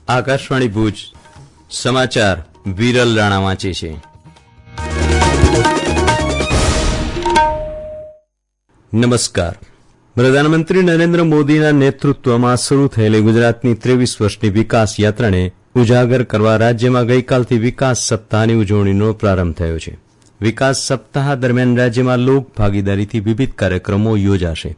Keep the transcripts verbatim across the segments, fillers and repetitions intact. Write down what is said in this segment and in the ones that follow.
આકાશવાણી ભુજ સમાચાર વિરલ રાણા વાંચે છે. નમસ્કાર. પ્રધાનમંત્રી નરેન્દ્ર મોદીના નેતૃત્વમાં શરૂ થયેલી ગુજરાતની ત્રેવીસ વર્ષની વિકાસ યાત્રાને ઉજાગર કરવા રાજ્યમાં ગઈકાલથી વિકાસ સપ્તાહની ઉજવણીનો પ્રારંભ થયો છે. વિકાસ સપ્તાહ દરમિયાન રાજ્યમાં લોક ભાગીદારીથી વિવિધ કાર્યક્રમો યોજાશે.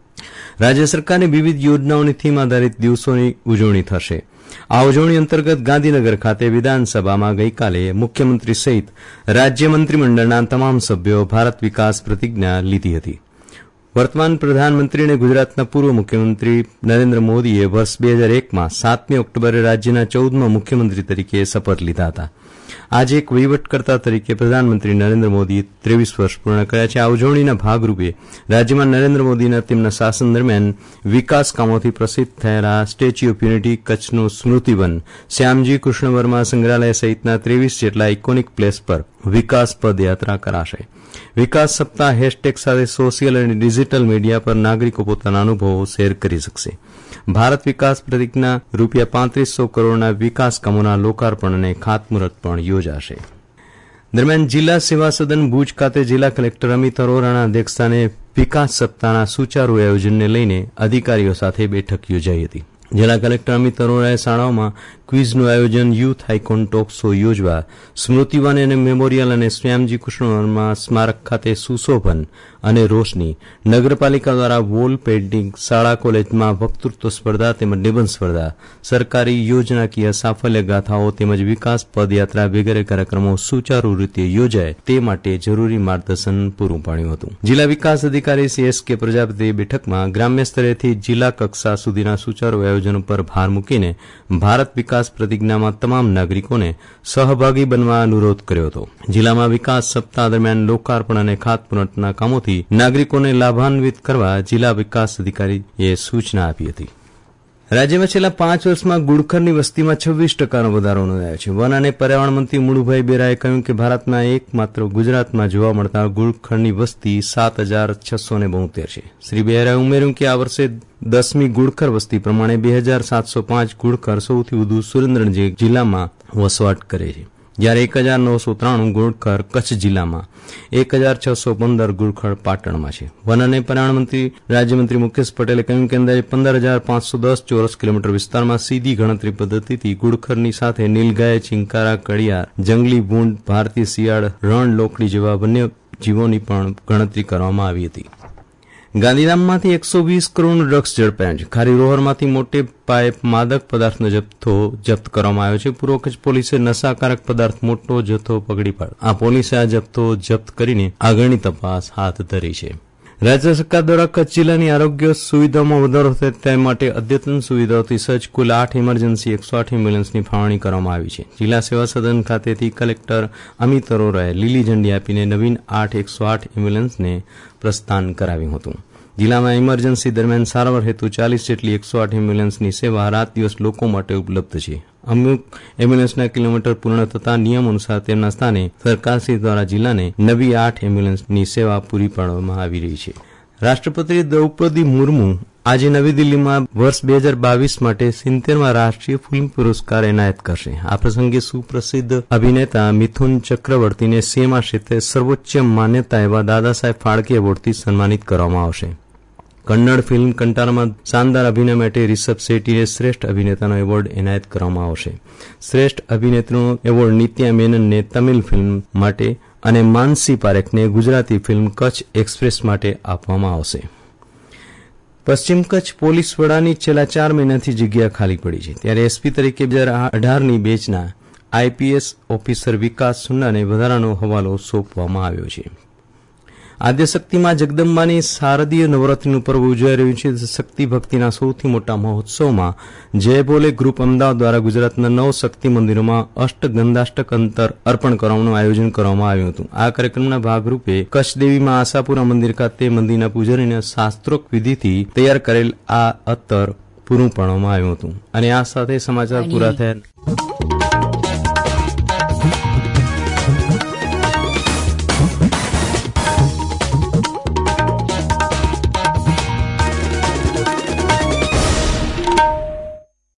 રાજ્ય સરકારની વિવિધ યોજનાઓની થીમ આધારિત દિવસોની ઉજવણી થશે. આ ઉજવણી અંતર્ગત ગાંધીનગર ખાતે વિધાનસભામાં ગઈકાલે મુખ્યમંત્રી સહિત રાજ્ય મંત્રીમંડળના તમામ સભ્યો ભારત વિકાસ પ્રતિજ્ઞા લીધી હતી. વર્તમાન પ્રધાનમંત્રી અને ગુજરાતના પૂર્વ મુખ્યમંત્રી નરેન્દ્ર મોદીએ વર્ષ બે હજાર એકમાં સાતમી ઓક્ટોબરે રાજ્યના ચૌદમા મુખ્યમંત્રી તરીકે શપથ લીધા હતા. આજે એક વહીવટકર્તા તરીકે પ્રધાનમંત્રી નરેન્દ્ર મોદીએ ત્રેવીસ વર્ષ પૂર્ણ કર્યા છે. આ ઉજવણીના ભાગરૂપે રાજ્યમાં નરેન્દ્ર મોદીના તેમના શાસન દરમિયાન વિકાસ કામોથી પ્રસિદ્ધ થયેલા સ્ટેચ્યુ ઓફ યુનિટી, કચ્છનું સ્મૃતિવન, શ્યામજી કૃષ્ણ વર્મા સંગ્રહાલય સહિતના ત્રેવીસ જેટલા આઇકોનિક પ્લેસ પર વિકાસ પદયાત્રા કરાશે. વિકાસ સપ્તાહ હેશટેગ સાથે સોશિયલ અને ડિજીટલ મીડિયા પર નાગરિકો પોતાના અનુભવો શેર કરી શકશે. ભારત વિકાસ પ્રતિજ્ઞા રૂપિયા પાંત્રીસો કરોડના વિકાસ કામોના લોકાર્પણ અને ખાતમુહૂર્ત પણ યોજાશે. દરમિયાન જિલ્લા સેવા સદન ભુજ ખાતે જિલ્લા કલેક્ટર અમિત અરોરાના અધ્યક્ષસ્થાને વિકાસ સપ્તાહના સુચારુ આયોજનને લઈને અધિકારીઓ સાથે બેઠક યોજાઈ હતી. જિલ્લા કલેક્ટર અમિત અરોરાએ શાળાઓમાં ક્વિઝનું આયોજન, યુથ આઇકોન ટોક શો યોજવા, સ્મૃતિવન અને મેમોરિયલ અને શ્યામજી કૃષ્ણ વર્મા સ્મારક ખાતે સુશોભન અને રોશની, નગરપાલિકા દ્વારા વોલ પેઇન્ટિંગ, શાળા કોલેજમાં વક્તૃત્વ સ્પર્ધા તેમજ નિબંધ સ્પર્ધા, સરકારી યોજનાકીય સાફલ્ય ગાથાઓ તેમજ વિકાસ પદયાત્રા વગેરે કાર્યક્રમો સુચારુ રીતે યોજાય તે માટે જરૂરી માર્ગદર્શન પૂરું પાડ્યું હતું. જિલ્લા વિકાસ અધિકારી સી એસ કે પ્રજાપતિએ બેઠકમાં ગ્રામ્ય સ્તરેથી જિલ્લા કક્ષા સુધીના સુચારુ આયોજન ઉપર ભાર મૂકીને ભારત વિકાસ પ્રતિજ્ઞામાં તમામ નાગરિકોને સહભાગી બનવા અનુરોધ કર્યો હતો. જિલ્લામાં વિકાસ સપ્તાહ દરમિયાન લોકાર્પણ અને ખાતમુહૂર્તના કામોથી નાગરિકોને લાભાન્વિત કરવા જિલ્લા વિકાસ અધિકારીએ સૂચના આપી હતી. રાજ્યમાં છેલ્લા પાંચ વર્ષમાં ગુડખરની વસ્તીમાં છવ્વીસ ટકાનો વધારો નોંધાયો છે. વન અને પર્યાવરણ મંત્રી મુળુભાઈ બેરાએ કહ્યું કે ભારતના એકમાત્ર ગુજરાતમાં જોવા મળતા ગુડખરની વસ્તી સાત હજાર છસો ને બોતેર છે. શ્રી બેરાએ ઉમેર્યું કે આ વર્ષે દસમી ગુડખર વસ્તી પ્રમાણે બે હજાર સાતસો પાંચ ગુડખર સૌથી વધુ સુરેન્દ્રનગર જિલ્લામાં વસવાટ કરે છે, જ્યારે એક હજાર નવસો ત્રાણું ગુડખર કચ્છ જિલ્લામાં, એક હજાર છસો પંદર ગુડખર પાટણમાં છે. વન અને પર્યાવરણ મંત્રી રાજ્યમંત્રી મુકેશ પટેલે કહ્યું કે અંદાજે પંદર હજાર પાંચસો દસ ચોરસ કિલોમીટર વિસ્તારમાં સીધી ગણતરી પદ્ધતિથી ગુડખરની સાથે નીલગાય, ચિંકારા, કડિયાર, જંગલી ભૂંડ, ભારતીય શિયાળ, રણ લોકડી જેવા વન્ય જીવોની પણ ગણતરી કરવામાં આવી હતી. ગાંધીધામમાંથી એકસો વીસ કરોડ ડ્રગ્સ ઝડપાયા છે. ખારીરોહરમાંથી મોટે પાયે માદક પદાર્થનો જથ્થો જપ્ત કરવામાં આવ્યો છે. પૂર્વ કચ્છ પોલીસે નશાકારક પદાર્થ મોટો જથ્થો પકડી પાડ્યો. આ પોલીસે આ જથ્થો જપ્ત કરીને આગળની તપાસ હાથ ધરી છે. રાજ્ય સરકાર દ્વારા કચ્છ જિલ્લાની આરોગ્ય સુવિધામાં વધારો થાય તે માટે અદ્યતન સુવિધાઓથી સજ્જ કુલ આઠ ઇમરજન્સી એકસો આઠ એમ્બ્યુલન્સની ફાળવણી કરવામાં આવી છે. જિલ્લા સેવા સદન ખાતેથી કલેક્ટર અમિત અરોરાએ લીલી ઝંડી આપીને નવીન આઠ એકસો આઠ એમ્બ્યુલન્સને પ્રસ્થાન કરાવ્યું હતું. જિલ્લામાં ઇમરજન્સી દરમિયાન સારવાર હેતુ ચાલીસ જેટલી એકસો આઠ એમ્બ્યુલન્સની સેવા રાત દિવસ લોકો માટે ઉપલબ્ધ છે. અમુક એમ્બ્યુલન્સના કિલોમીટર પૂર્ણ થતા નિયમ અનુસાર તેમના સ્થાને સરકારશ્રી દ્વારા જિલ્લાને નવી આઠ એમ્બ્યુલન્સની સેવા પૂરી પાડવામાં આવી રહી છે. રાષ્ટ્રપતિ દ્રૌપદી મુર્મુ આજે નવી દિલ્હીમાં વર્ષ બે હજાર બાવીસ માટે સિત્તેરમા રાષ્ટ્રીય ફિલ્મ પુરસ્કાર એનાયત કરશે. આ પ્રસંગે સુપ્રસિદ્ધ અભિનેતા મિથુન ચક્રવર્તીને સિનેમા ક્ષેત્રે સર્વોચ્ચ માન્યતા એવા દાદા સાહેબ ફાળકે એવોર્ડથી સન્માનિત કરવામાં આવશે. કન્નડ ફિલ્મ કંટારામાં શાનદાર અભિનય માટે રિષભ શેટ્ટીને શ્રેષ્ઠ અભિનેતાનો એવોર્ડ એનાયત કરવામાં આવશે. શ્રેષ્ઠ અભિનેત્રીનો એવોર્ડ નિત્યા મેનનને તમિલ ફિલ્મ માટે અને માનસી પારેખને ગુજરાતી ફિલ્મ કચ્છ એક્સપ્રેસ માટે આપવામાં આવશે. પશ્ચિમ કચ્છ પોલીસ વડાની છેલ્લા ચાર મહિનાથી જગ્યા ખાલી પડી છે, ત્યારે એસપી તરીકે બે હજાર અઢારની બેચના આઈપીએસ ઓફિસર વિકાસ સુંડાને વધારાનો હવાલો સોંપવામાં આવ્યો છે. આદ્યશક્તિમાં જગદંબાની શારદીય નવરાત્રીનું પર્વ ઉજવાઈ રહ્યું છે. શક્તિ ભક્તિના સૌથી મોટા મહોત્સવમાં જય બોલે ગ્રુપ અમદાવાદ દ્વારા ગુજરાતના નવ શક્તિ મંદિરોમાં અષ્ટગંધાષ્ટક અંતર અર્પણ કરવાનું આયોજન કરવામાં આવ્યું હતું. આ કાર્યક્રમના ભાગરૂપે કચ્છ દેવીમાં આશાપુરા મંદિર ખાતે મંદિરના પૂજારીને શાસ્ત્રોક્ત વિધિથી તૈયાર કરેલ આ અત્તર પૂરું પાડવામાં આવ્યું હતું. અને આ સાથે સમાચાર પૂરા થયા.